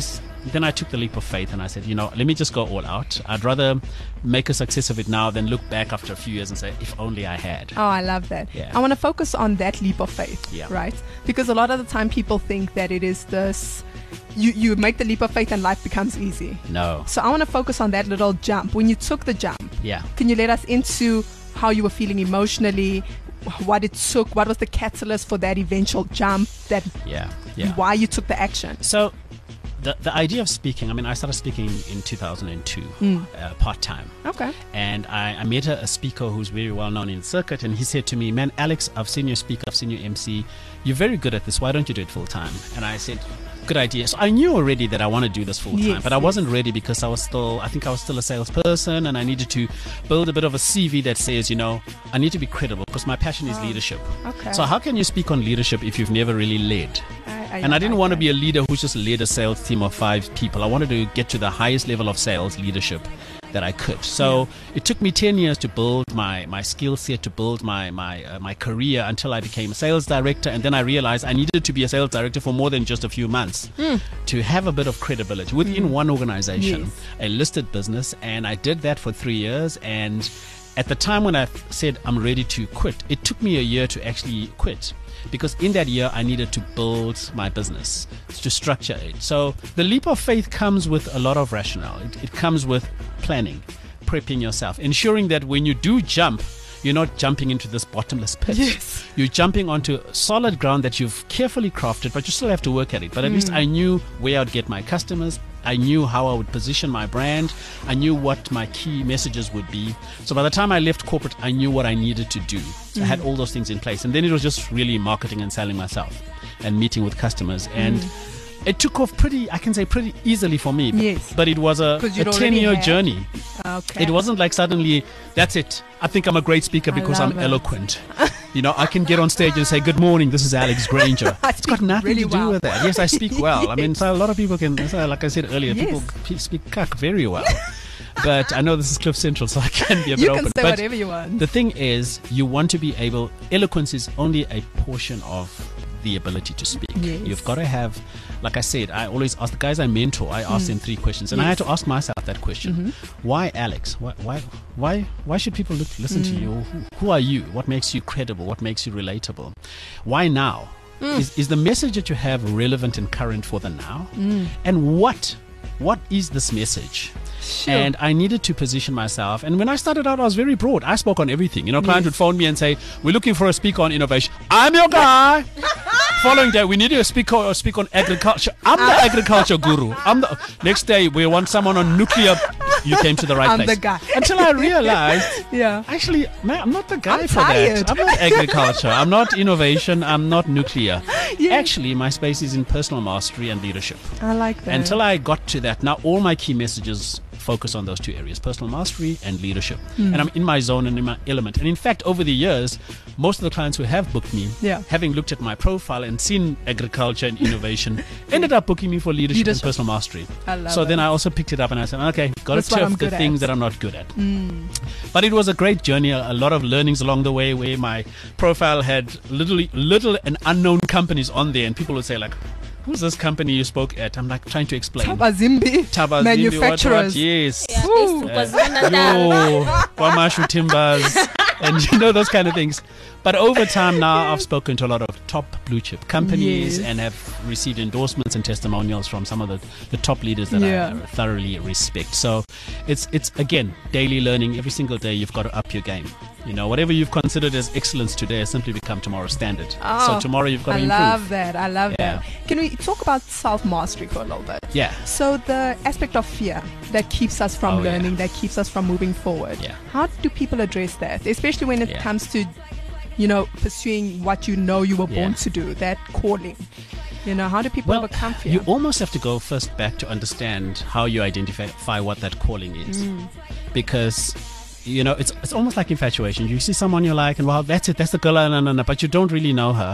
then I took the leap of faith and I said, you know, let me just go all out. I'd rather make a success of it now than look back after a few years and say, if only I had. Oh, I love that. Yeah. I want to focus on that leap of faith, Yeah. right? Because a lot of the time people think that it is this, you, you make the leap of faith and life becomes easy. No. So I want to focus on that little jump. When you took the jump, Yeah. can you let us into how you were feeling emotionally, what it took, what was the catalyst for that eventual jump, that Yeah. Yeah. why you took the action? So, the the idea of speaking, I mean, I started speaking in two thousand two, uh, part time. Okay. And I, I met a, a speaker who's very well known in the circuit, and he said to me, man, Alex, I've seen you speak, I've seen you M C. You're very good at this. Why don't you do it full time? And I said, good idea. So I knew already that I want to do this full time, Yes, but I yes. wasn't ready because I was still, I think I was still a salesperson, and I needed to build a bit of a C V that says, you know, I need to be credible because my passion is leadership. Okay. So how can you speak on leadership if you've never really led? I, I And I didn't like want to that. be a leader who's just led a sales team of five people. I wanted to get to the highest level of sales leadership that I could. So it took me ten years to build my, my skill set, to build my my uh, my career until I became a sales director. And then I realized I needed to be a sales director for more than just a few months to have a bit of credibility within one organization, Yes. a listed business. And I did that for three years. And at the time when I f- said I'm ready to quit, it took me a year to actually quit. Because in that year, I needed to build my business, to structure it. So the leap of faith comes with a lot of rationale. It, it comes with planning, prepping yourself, ensuring that when you do jump, you're not jumping into this bottomless pit. Yes. You're jumping onto solid ground that you've carefully crafted, but you still have to work at it. But at least I knew where I'd get my customers. I knew how I would position my brand. I knew what my key messages would be. So by the time I left corporate, I knew what I needed to do. So I had all those things in place. And then it was just really marketing and selling myself and meeting with customers. And it took off pretty, I can say pretty easily for me. But, Yes. but it was a, 'Cause a you'd already ten-year had- journey. Okay. It wasn't like suddenly, that's it. I think I'm a great speaker I because I'm love it. eloquent. You know, I can get on stage and say, good morning, this is Alex Granger. I It's got speak nothing really to do well. with that. Yes, I speak well. I mean, so a lot of people can, so like I said earlier, Yes. people pe- speak cuck very well. But I know this is Cliff Central, so I can be a bit You open. can say but whatever you want. the thing is, you want to be able, eloquence is only a portion of the ability to speak. Yes. You've got to have, like I said, I always ask the guys I mentor, I ask them three questions. And I had Yes. to ask myself that question. Why Alex? Why, why, why, why should people look, listen to you? Who, who are you? What makes you credible? What makes you relatable? Why now? Is, is the message that you have relevant and current for the now? And what, what is this message? Sure. And I needed to position myself. And when I started out, I was very broad. I spoke on everything. You know, client would phone me and say, we're looking for a speaker on innovation. I'm your guy. Following day, we need a speaker or speak on agriculture. I'm the agriculture guru. I'm the next day we want someone on nuclear. You came to the right I'm place. the guy. Until I realized, Yeah. actually, man, I'm not the guy I'm for tired. that. I'm not agriculture. I'm not innovation. I'm not nuclear. Yes. Actually, my space is in personal mastery and leadership. I like that. Until I got to that, now all my key messages focus on those two areas, personal mastery and leadership. Hmm. And I'm in my zone and in my element. And in fact, over the years, most of the clients who have booked me, Yeah. having looked at my profile and seen agriculture and innovation, ended up booking me for leadership, Leadership. and personal mastery. I love so then it. I also picked it up and I said, okay, got That's to what turf I'm the good things at. that I'm not good at. But it was a great journey, a, a lot of learnings along the way where my profile had literally little and unknown companies on there, and people would say like, who's this company you spoke at? I'm like trying to explain. Tabazimbi, Tabazimbi, what, what? manufacturers. Yes. Yeah, Ooh. based in KwaZulu-Natal. Yo, Kwamashu Timbers, and you know those kind of things. But over time now, I've spoken to a lot of top blue chip companies Yes. and have received endorsements and testimonials from some of the, the top leaders that Yeah. I thoroughly respect. So it's it's again daily learning. Every single day, you've got to up your game. You know, whatever you've considered as excellence today has simply become tomorrow's standard. Oh, so tomorrow you've got I to improve. love that. I love Yeah. that. Can we talk about self-mastery for a little bit? Yeah. So the aspect of fear that keeps us from Oh, yeah. learning, that keeps us from moving forward. Yeah. How do people address that, especially when it Yeah. comes to, you know, pursuing what you know you were born Yeah. to do, that calling? You know, how do people Well, overcome fear? you almost have to go first back to understand how you identify what that calling is. Mm. Because, you know, it's it's almost like infatuation. You see someone you like, and well, that's it, that's the girl, no, no, no, but you don't really know her.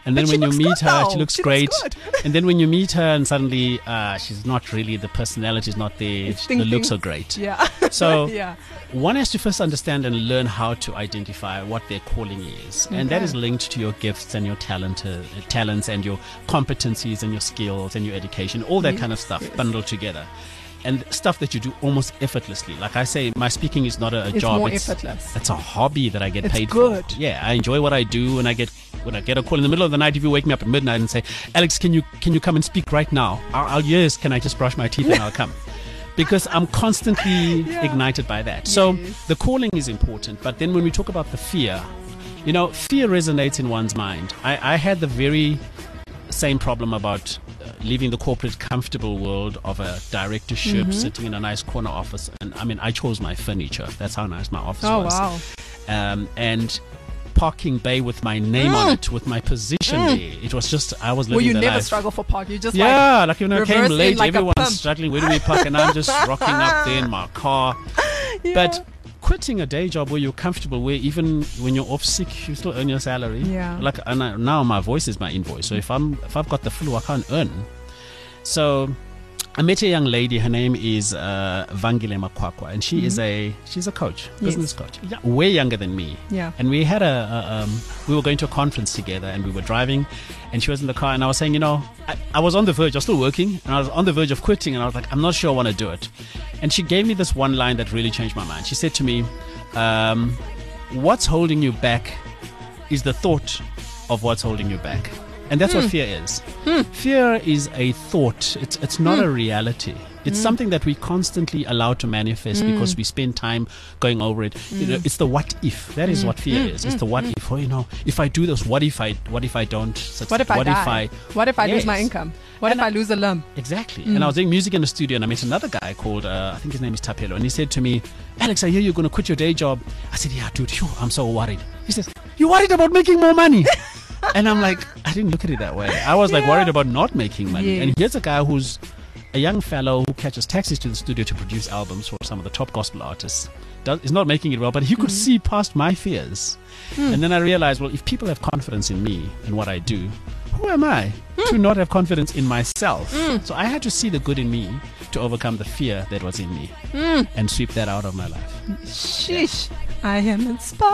And then But when she you looks meet good, her, though. she looks She looks great. good. And then when you meet her and suddenly uh, she's not really, the personality is not there, It's the ding, looks ding. are great. Yeah. So yeah. one has to first understand and learn how to identify what their calling is. And that Okay. is linked to your gifts and your talent, uh, talents and your competencies and your skills and your education, all that kind of stuff yes. bundled together. And stuff that you do almost effortlessly. Like I say, my speaking is not a, a It's job. more it's, effortless. It's a hobby that I get It's paid good. for. Yeah, I enjoy what I do, and I get when I get a call in the middle of the night. If you wake me up at midnight and say, "Alex, can you can you come and speak right now?" I'll, I'll yes. Can I just brush my teeth and I'll come? Because I'm constantly Yeah. ignited by that. So Yes. the calling is important. But then when we talk about the fear, you know, fear resonates in one's mind. I, I had the very same problem about uh, leaving the corporate comfortable world of a directorship, Mm-hmm. sitting in a nice corner office. And I mean, I chose my furniture. That's how nice my office Oh was. wow. Um, and parking bay with my name on it, with my position there. It was just, I was Well, living you the never life. struggle for park. You just Yeah, like like, when I reverse came in late, like a everyone's pimp. struggling. Where do we park? And I'm just rocking up there in my car. yeah. But quitting a day job where you're comfortable, where even when you're off sick, you still earn your salary. Yeah. Like and I, now, my voice is my invoice. So if I'm if I've got the flu, I can't earn. So I met a young lady. Her name is uh, Vangile Makwakwa, and she is a she's a coach, business coach, yeah, way younger than me. Yeah. And we had a, a um, we were going to a conference together, and we were driving, and she was in the car, and I was saying, you know, I, I was on the verge, I was still working, and I was on the verge of quitting, and I was like, I'm not sure I want to do it. And she gave me this one line that really changed my mind. She said to me, um, "What's holding you back is the thought of what's holding you back." And that's Hmm. what fear is. Fear is a thought. It's it's not Hmm. a reality. It's something that we constantly allow to manifest Hmm. because we spend time going over it. You know, it's the what if. That is what fear is. It's the what if. Oh, you know, if I do this, what if I what if I don't succeed? What if I what die? If I what if I lose my Yes. income? What And if I, I- lose a limb? Exactly. Hmm. And I was doing music in the studio, and I met another guy called, uh, I think his name is Tapelo, and he said to me, "Alex, I hear you're going to quit your day job." I said, "Yeah, dude, phew, I'm so worried." He says, "You worried about making more money?" And I'm like, I didn't look at it that way. I was like Yeah. worried about not making money. Yes. And here's a guy who's a young fellow who catches taxis to the studio to produce albums for some of the top gospel artists. Does, is not making it well, but he could see past my fears. And then I realized, well, if people have confidence in me and what I do, who am I to not have confidence in myself? So I had to see the good in me to overcome the fear that was in me and sweep that out of my life. Sheesh. I am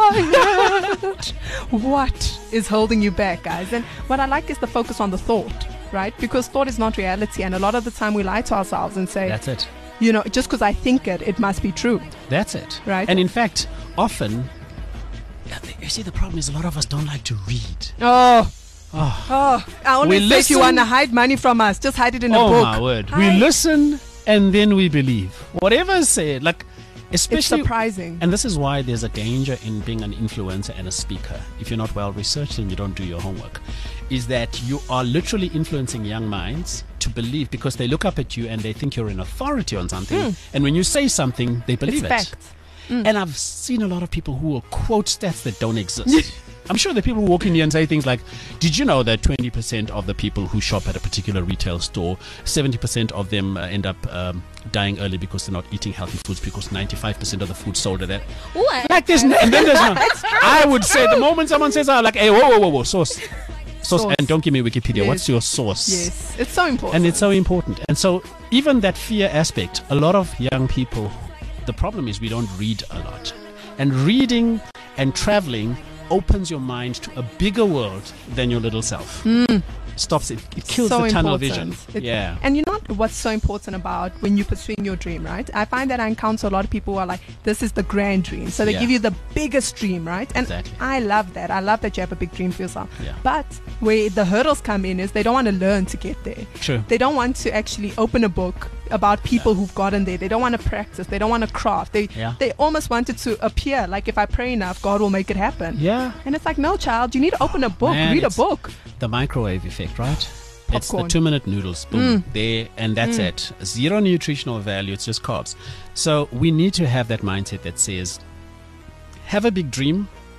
inspired. What is holding you back, guys? And what I like is the focus on the thought, right? Because thought is not reality. And a lot of the time we lie to ourselves and say, That's it. you know, just because I think it, it must be true. That's it. Right. And in fact, often, yeah, the- you see, the problem is a lot of us don't like to read. Oh. Oh. Oh, I only We say if you listen- want to hide money from us, just hide it in a Oh book. my word. Hi. We listen and then we believe. Whatever is said, like, It's especially. surprising. And this is why there's a danger in being an influencer and a speaker. If you're not well researched and you don't do your homework, is that you are literally influencing young minds to believe because they look up at you and they think you're an authority on something. And when you say something, they believe Hmm. It's it. fact. And I've seen a lot of people who will quote stats that don't exist. I'm sure there are people who walk in here and say things like, "Did you know that twenty percent of the people who shop at a particular retail store, seventy percent of them uh, end up um, dying early because they're not eating healthy foods because ninety-five percent of the food sold at that." Ooh, I- Like this, and then there's no. I would say the moment someone says, "I'm like, hey, whoa, whoa, whoa, whoa, source, source," Source. and don't give me Wikipedia. Yes. What's your source? Yes, it's so important. And it's so important. And so even that fear aspect, a lot of young people, the problem is we don't read a lot. And reading and traveling opens your mind to a bigger world than your little self. Stops it. It kills so the tunnel important. vision. It- yeah. And you know what's so important about when you're pursuing your dream, right? I find that I encounter a lot of people who are like, this is the grand dream. So they Yeah. give you the biggest dream, right? And Exactly. I love that. I love that you have a big dream for yourself. Yeah. But where the hurdles come in is they don't want to learn to get there. True. They don't want to actually open a book about people who've gotten there. They don't want to practice. They don't want to craft. They Yeah. they almost want it to appear like if I pray enough, God will make it happen. Yeah. And it's like, no, child, you need to open a book, Man, read a it's book. The microwave effect, right? It's the Popcorn. two minute noodles, boom, there, and that's it. Zero nutritional value, it's just carbs. So we need to have that mindset that says, have a big dream,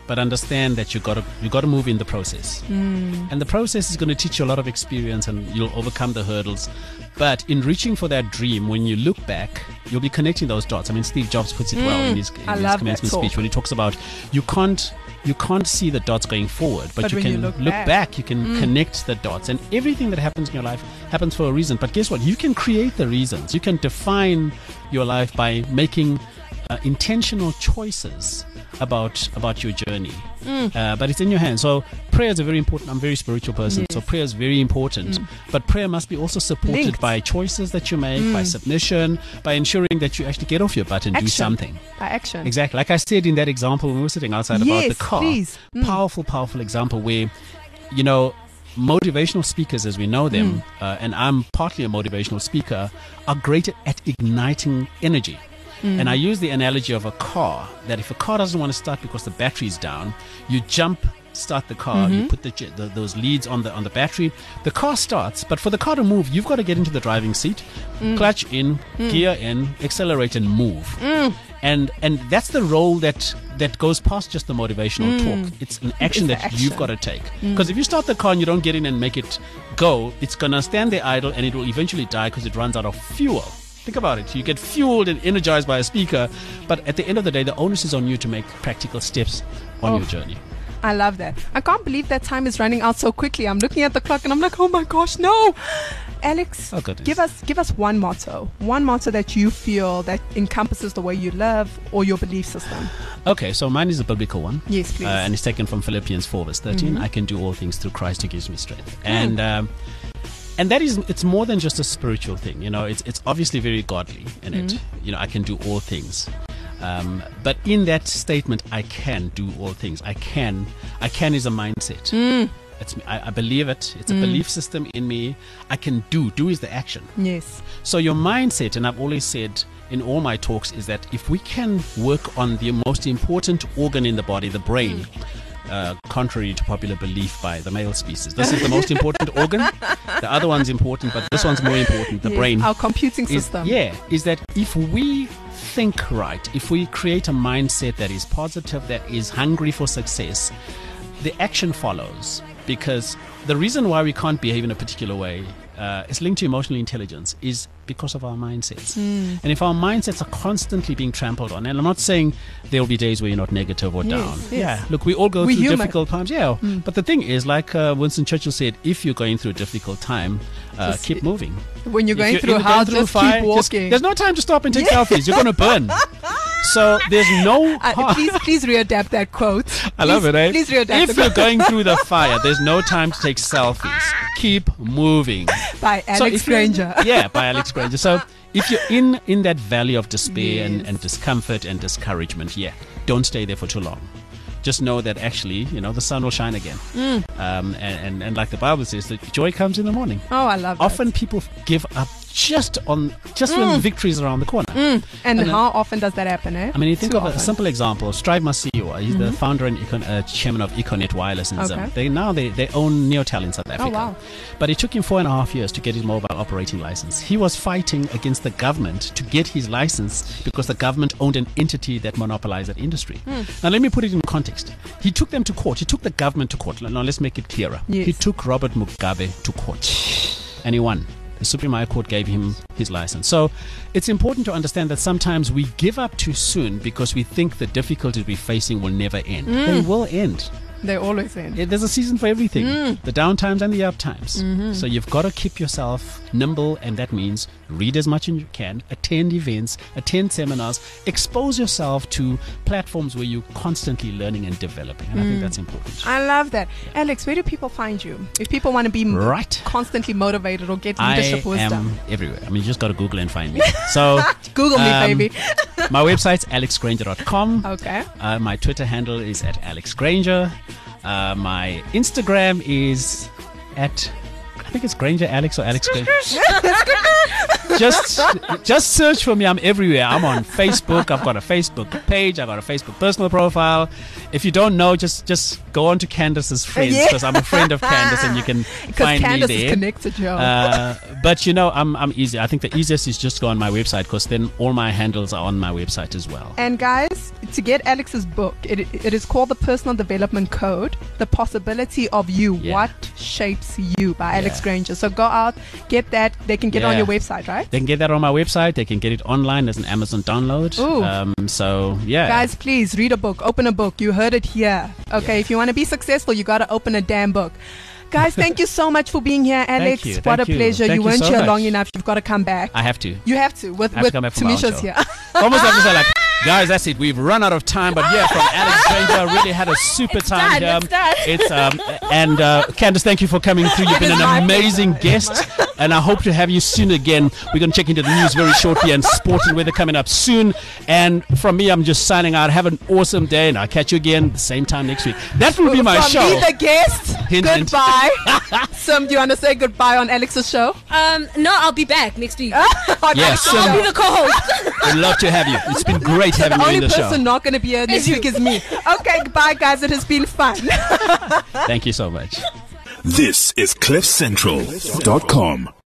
but understand that you got to you got to move in the process. Mm. And the process is going to teach you a lot of experience, and you'll overcome the hurdles. But in reaching for that dream, when you look back, you'll be connecting those dots. I mean, Steve Jobs puts it well in his, in I his love that commencement talk. speech when he talks about you can't you can't see the dots going forward, but, But you when can you look, look back. back. You can connect the dots, and everything that happens in your life happens for a reason. But guess what? You can create the reasons. You can define your life by making uh, intentional choices about about your journey. Uh, but it's in your hands. So prayer is a very important. I'm a very spiritual person, Yes. so prayer is very important. But prayer must be also supported Linked. by choices that you make, by submission, by ensuring that you actually get off your butt and do Action. something. By action. Exactly. Like I said in that example when we were sitting outside about Yes, the car. please. Mm. Powerful, powerful example where, you know, motivational speakers as we know them, Mm. uh, and I'm partly a motivational speaker, are great at igniting energy. Mm. And I use the analogy of a car, that if a car doesn't want to start because the battery's down, you jump, start the car, Mm-hmm. you put the, j- the those leads on the on the battery, the car starts, but for the car to move, you've got to get into the driving seat, Mm. clutch in, gear in, accelerate and move. And and that's the role that that goes past just the motivational talk. It's an action the that action. you've got to take. Because if you start the car and you don't get in and make it go, it's going to stand there idle and it will eventually die because it runs out of fuel. Think about it. You get fueled and energized by a speaker, but at the end of the day, the onus is on you to make practical steps on Oh. your journey. I love that. I can't believe that time is running out so quickly. I'm looking at the clock and I'm like, oh my gosh, no. Alex, Oh, goodness. give us give us one motto. One motto that you feel that encompasses the way you live or your belief system. Okay, so mine is a biblical one. Yes, please. Uh, and it's taken from Philippians four, verse thirteen. I can do all things through Christ who gives me strength. And um, and that is, it's more than just a spiritual thing. You know, it's it's obviously very godly in it. You know, I can do all things. Um, but in that statement, I can do all things. I can. I can is a mindset. It's, I, I believe it. It's a belief system in me. I can do. Do is the action. Yes. So your mindset, and I've always said in all my talks, is that if we can work on the most important organ in the body, the brain, uh, contrary to popular belief by the male species, this is the most important organ. The other one's important, but this one's more important, the Yes. brain. Our computing Is, system. yeah, is that if we think right, if we create a mindset that is positive, that is hungry for success, the action follows. Because the reason why we can't behave in a particular way uh, is linked to emotional intelligence is because of our mindsets. And if our mindsets are constantly being trampled on, and I'm not saying there will be days where you're not negative or Yes, down. yes. Yeah, look, we all go We're through human. difficult times. Yeah, but the thing is, like uh, Winston Churchill said, if you're going through a difficult time, uh, Just- keep moving. When you're If going you're through in- hell, going through just fire, keep just- walking. there's no time to stop and take selfies. You're going to burn. So there's no Uh, harm. please, please readapt that quote. I love Please- it, eh? Please readapt If the you're quote going through the fire, there's no time to take selfies. Keep moving. by So Alex if you're- Granger. Yeah, by Alex Granger. So if you're in, in that valley of despair and, Yes. and discomfort and discouragement, yeah, don't stay there for too long. Just know that actually, you know, the sun will shine again. Mm. Um, and, and, and like the Bible says, that joy comes in the morning. Oh, I love Often that. people give up just on just when victory is around the corner. And, and then- how often does that happen, eh? I mean, you think Too of a often. simple example. Strive Masiyiwa, he's the founder and econ- uh, chairman of Econet Wireless in Zim. Okay. They now they, they own Neotel in South Africa. wow. But it took him four and a half years to get his mobile operating license. He was fighting against the government to get his license because the government owned an entity that monopolized that industry. Now, let me put it in context. He took them to court. He took the government to court. Now, let's make it clearer. Yes. He took Robert Mugabe to court, and he won. The Supreme High Court gave him his license. So it's important to understand that sometimes we give up too soon because we think the difficulties we're facing will never end. They will end. They always end. Yeah, there's a season for everything. The down times and the up times. So you've got to keep yourself nimble, and that means read as much as you can, attend events, attend seminars, expose yourself to platforms where you're constantly learning and developing. And I think that's important. I love that. Alex, where do people find you? If people want to be m- Right. constantly motivated or get I leadership wisdom. am everywhere. I mean, you just got to Google and find me. So Google me, um, baby. my website's alex granger dot com. Okay. Uh, my Twitter handle is at Alex Granger. Uh, my Instagram is at, I think it's Granger Alex or Alex Granger. just just search for me. I'm everywhere. I'm on Facebook. I've got a Facebook page. I've got a Facebook personal profile. If you don't know, just just go on to Candace's friends, Yeah. because I'm a friend of Candace, and you can Because find Candace me is there. connected, Joe. Uh, but you know, I'm I'm easy. I think the easiest is just go on my website, because then all my handles are on my website as well. And guys, to get Alex's book, it, it is called The Personal Development Code, The Possibility of You, Yeah. What Shapes You by Alex Yeah. Granger. So go out, get that. They can get it on Yeah. your website, right? They can get that on my website. They can get it online as an Amazon download. Ooh. Um, so yeah, Guys, please read a book, open a book. You heard it here. Okay, if you want to be successful, you got to open a damn book. Guys, thank you so much for being here, Alex. you, What thank a you. pleasure. Thank you you weren't so here much. long enough. You've got to come back. I have to. You have to. With, I have with to come back for my own Tamisha's show. here. Almost have to say like, guys, that's it. We've run out of time. But yeah, from Alex Granger, really had a super It's time. done, it's done. It's um and uh, Candace, thank you for coming through. You've It been is an my amazing guest, and I hope to have you soon again. We're going to check into the news very shortly, and sport and weather coming up soon. And from me, I'm just signing out. Have an awesome day, and I'll catch you again the same time next week. That will be my From show. me, the guest. Hint, hint. Goodbye. Sim, do you want to say goodbye on Alex's show? Um, no, I'll be back next week. On Yes, Alex's Sim. I'll show. be the co-host. We'd love to have you. It's been great having The you only in the person show. not going to be here next you. week is me. Okay, goodbye, guys. It has been fun. Thank you so much. This is cliff central dot com.